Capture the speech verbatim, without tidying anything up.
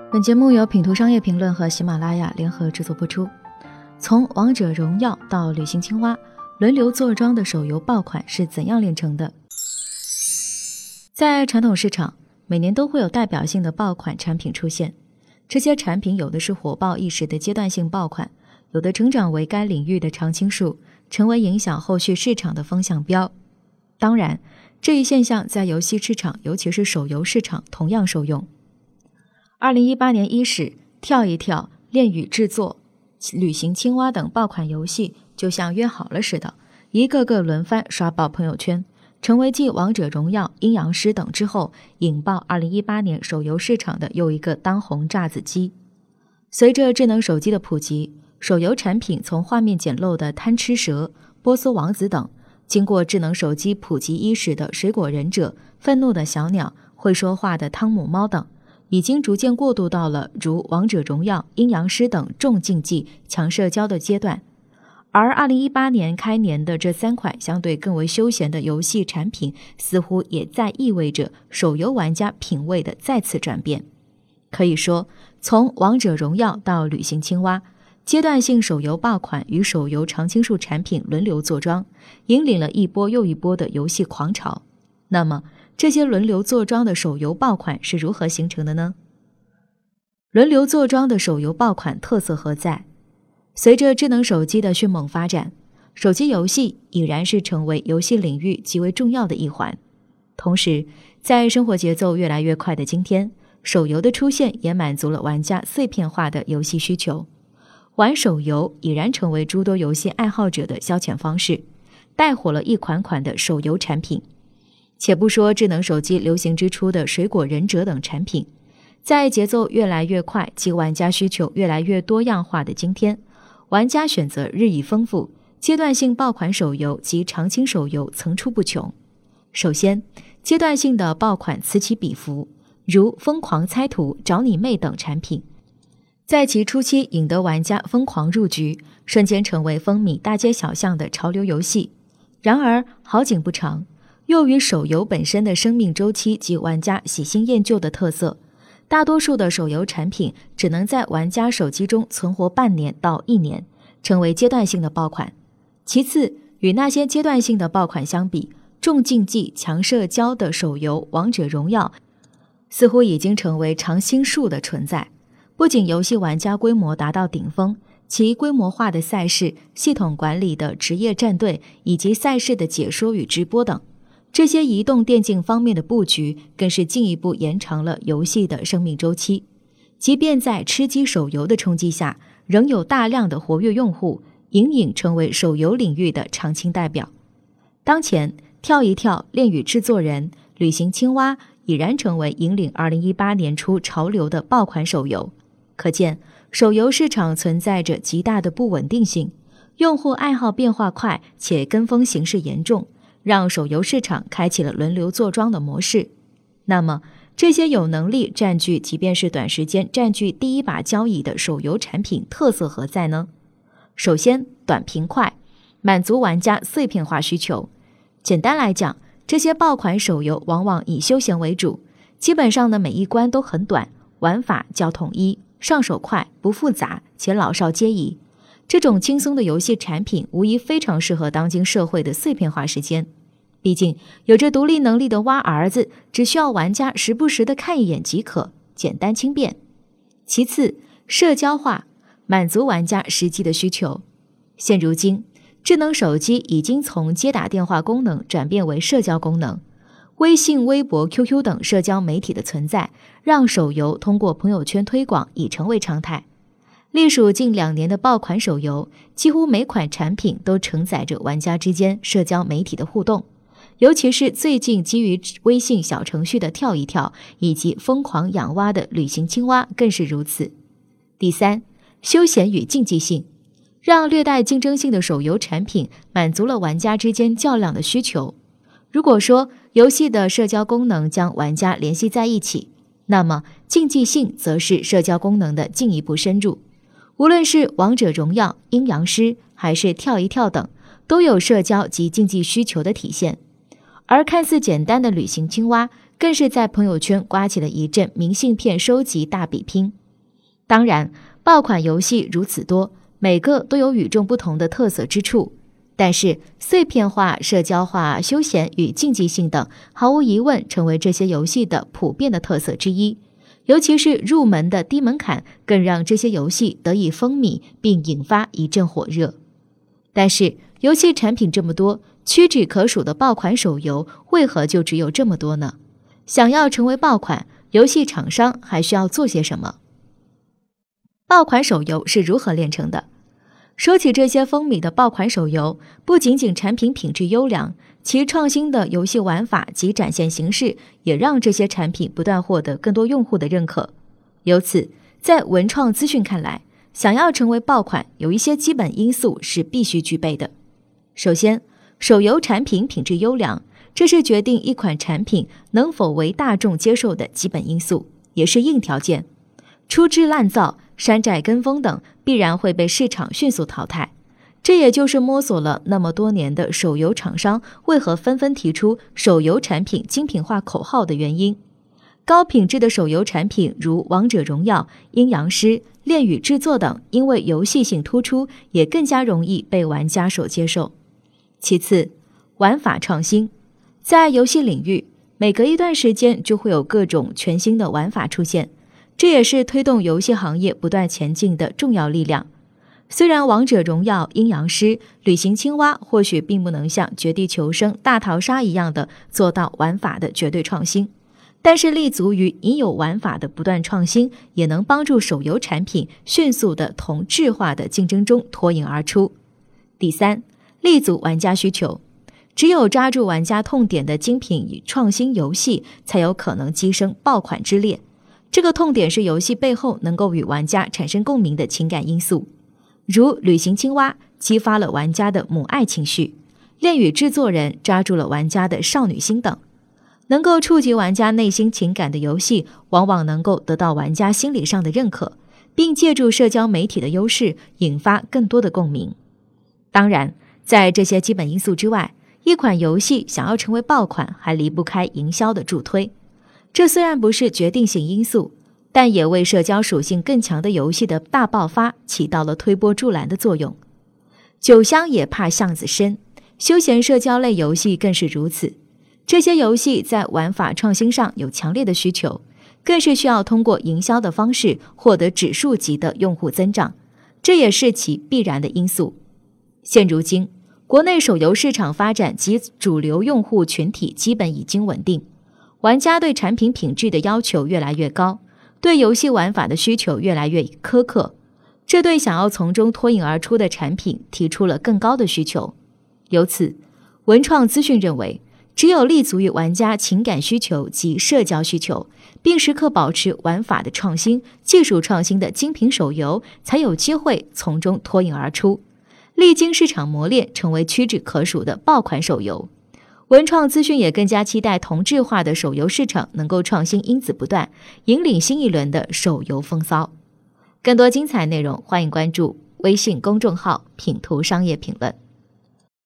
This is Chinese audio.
本节目由品图商业评论和喜马拉雅联合制作播出。从王者荣耀到旅行青蛙，轮流坐庄的手游爆款是怎样炼成的？在传统市场，每年都会有代表性的爆款产品出现。这些产品有的是火爆一时的阶段性爆款，有的成长为该领域的常青树，成为影响后续市场的风向标。当然，这一现象在游戏市场，尤其是手游市场同样受用。二零一八年伊始，跳一跳、恋与制作、旅行青蛙等爆款游戏就像约好了似的，一个个轮番刷爆朋友圈，成为继王者荣耀、阴阳师等之后引爆二零一八年手游市场的又一个当红炸子鸡。随着智能手机的普及，手游产品从画面简陋的贪吃蛇、波斯王子等，经过智能手机普及伊始的水果忍者、愤怒的小鸟、会说话的汤姆猫等，已经逐渐过渡到了如王者荣耀、阴阳师等重竞技、强社交的阶段。而二零一八年开年的这三款相对更为休闲的游戏产品，似乎也在意味着手游玩家品味的再次转变。可以说，从王者荣耀到旅行青蛙，阶段性手游爆款与手游常青树产品轮流坐庄，引领了一波又一波的游戏狂潮。那么，这些轮流坐庄的手游爆款是如何形成的呢？轮流坐庄的手游爆款特色何在？随着智能手机的迅猛发展，手机游戏已然是成为游戏领域极为重要的一环。同时，在生活节奏越来越快的今天，手游的出现也满足了玩家碎片化的游戏需求。玩手游已然成为诸多游戏爱好者的消遣方式，带火了一款款的手游产品。且不说智能手机流行之初的水果忍者等产品，在节奏越来越快及玩家需求越来越多样化的今天，玩家选择日益丰富，阶段性爆款手游及常青手游层出不穷。首先，阶段性的爆款此起彼伏，如疯狂猜图、找你妹等产品，在其初期引得玩家疯狂入局，瞬间成为风靡大街小巷的潮流游戏。然而好景不长，由于手游本身的生命周期及玩家喜新厌旧的特色，大多数的手游产品只能在玩家手机中存活半年到一年，成为阶段性的爆款。其次，与那些阶段性的爆款相比，重竞技、强社交的手游王者荣耀似乎已经成为常青树的存在。不仅游戏玩家规模达到顶峰，其规模化的赛事、系统管理的职业战队以及赛事的解说与直播等，这些移动电竞方面的布局更是进一步延长了游戏的生命周期。即便在吃鸡手游的冲击下，仍有大量的活跃用户，隐隐成为手游领域的常青代表。当前，跳一跳、恋与制作人、旅行青蛙已然成为引领二零一八年初潮流的爆款手游。可见，手游市场存在着极大的不稳定性，用户爱好变化快且跟风形势严重，让手游市场开启了轮流坐庄的模式。那么，这些有能力占据即便是短时间占据第一把交椅的手游产品特色何在呢？首先，短平快，满足玩家碎片化需求。简单来讲，这些爆款手游往往以休闲为主，基本上的每一关都很短，玩法较统一，上手快，不复杂，且老少皆宜。这种轻松的游戏产品无疑非常适合当今社会的碎片化时间。毕竟，有着独立能力的蛙儿子，只需要玩家时不时的看一眼即可，简单轻便。其次，社交化，满足玩家实际的需求。现如今，智能手机已经从接打电话功能转变为社交功能。微信、微博、Q Q 等社交媒体的存在，让手游通过朋友圈推广已成为常态。隶属近两年的爆款手游，几乎每款产品都承载着玩家之间社交媒体的互动，尤其是最近基于微信小程序的跳一跳，以及疯狂养蛙的旅行青蛙更是如此。第三，休闲与竞技性，让略带竞争性的手游产品满足了玩家之间较量的需求。如果说游戏的社交功能将玩家联系在一起，那么竞技性则是社交功能的进一步深入。无论是王者荣耀、阴阳师还是跳一跳等，都有社交及竞技需求的体现。而看似简单的旅行青蛙， 更是在朋友圈刮起了一阵明信片收集大比拼。当然，爆款游戏如此多，每个都有与众不同的特色之处，但是碎片化、社交化、休闲与竞技性等，毫无疑问成为这些游戏的普遍的特色之一。尤其是入门的低门槛，更让这些游戏得以风靡，并引发一阵火热。但是，游戏产品这么多，屈指可数的爆款手游为何就只有这么多呢？想要成为爆款，游戏厂商还需要做些什么？爆款手游是如何炼成的？说起这些风靡的爆款手游，不仅仅产品品质优良，其创新的游戏玩法及展现形式也让这些产品不断获得更多用户的认可。由此，在文创资讯看来，想要成为爆款，有一些基本因素是必须具备的。首先，手游产品品质优良，这是决定一款产品能否为大众接受的基本因素，也是硬条件。粗制滥造、山寨跟风等必然会被市场迅速淘汰，这也就是摸索了那么多年的手游厂商为何纷纷提出手游产品精品化口号的原因。高品质的手游产品如王者荣耀、阴阳师、恋与制作等，因为游戏性突出，也更加容易被玩家所接受。其次，玩法创新。在游戏领域，每隔一段时间就会有各种全新的玩法出现，这也是推动游戏行业不断前进的重要力量。虽然王者荣耀、阴阳师、旅行青蛙或许并不能像绝地求生、大逃杀一样的做到玩法的绝对创新，但是立足于已有玩法的不断创新，也能帮助手游产品迅速的同质化的竞争中脱颖而出。第三，立足玩家需求。只有抓住玩家痛点的精品与创新游戏，才有可能跻身爆款之列。这个痛点是游戏背后能够与玩家产生共鸣的情感因素，如旅行青蛙激发了玩家的母爱情绪，恋与制作人抓住了玩家的少女心等。能够触及玩家内心情感的游戏，往往能够得到玩家心理上的认可，并借助社交媒体的优势，引发更多的共鸣。当然，在这些基本因素之外，一款游戏想要成为爆款，还离不开营销的助推。这虽然不是决定性因素，但也为社交属性更强的游戏的大爆发起到了推波助澜的作用。酒香也怕巷子深，休闲社交类游戏更是如此。这些游戏在玩法创新上有强烈的需求，更是需要通过营销的方式获得指数级的用户增长，这也是其必然的因素。现如今，国内手游市场发展及主流用户群体基本已经稳定，玩家对产品品质的要求越来越高，对游戏玩法的需求越来越苛刻，这对想要从中脱颖而出的产品提出了更高的需求。由此，文创资讯认为，只有立足于玩家情感需求及社交需求，并时刻保持玩法的创新、技术创新的精品手游，才有机会从中脱颖而出，历经市场磨练，成为屈指可数的爆款手游。文创资讯也更加期待同质化的手游市场能够创新因子不断，引领新一轮的手游风骚。更多精彩内容，欢迎关注微信公众号品图商业评论。